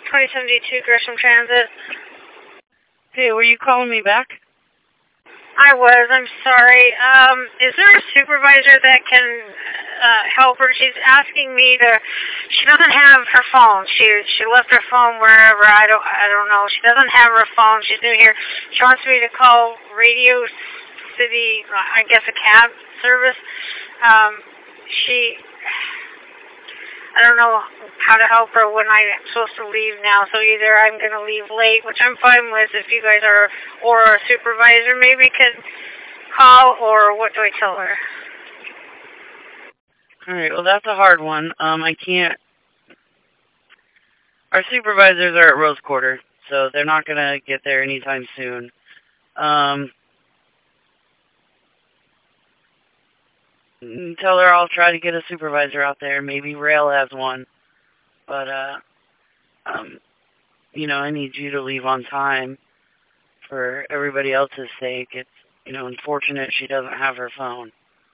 2072 Gresham Transit. Hey, were you calling me back? I was. I'm sorry. Is there a supervisor that can help her? She's asking me to. She doesn't have her phone. She left her phone wherever. I don't know. She doesn't have her phone. She's new here. She wants me to call Radio City. I guess a cab service. I don't know how to help her when I'm supposed to leave now, so either I'm going to leave late, which I'm fine with if you guys are, or a supervisor maybe can call, or what do I tell her? Alright, well that's a hard one. I can't... Our supervisors are at Rose Quarter, so they're not going to get there anytime soon. Tell her I'll try to get a supervisor out there. Maybe Rail has one. But, you know, I need you to leave on time for everybody else's sake. It's, you know, unfortunate she doesn't have her phone.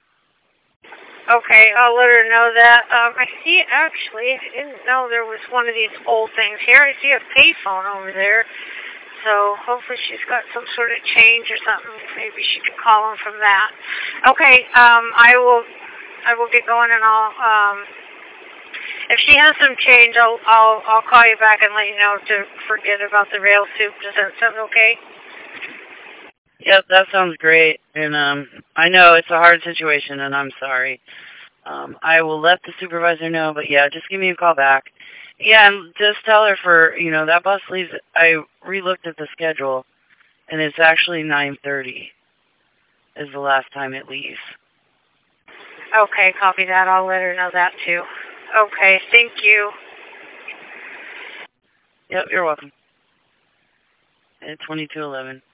Okay, I'll let her know that. I see, actually, I didn't know there was one of these old things here. I see a payphone over there. So hopefully she's got some sort of change or something. Maybe she could call him from that. Okay, I will get going, and I'll if she has some change, I'll call you back and let you know to forget about the rail soup. Does that sound okay? Yep, that sounds great. And I know it's a hard situation, and I'm sorry. I will let the supervisor know, but yeah, just give me a call back. Yeah, and just tell her for, you know, that bus leaves, I re-looked at the schedule, and it's actually 9:30 is the last time it leaves. Okay, copy that. I'll let her know that too. Okay, thank you. Yep, you're welcome. At 2211.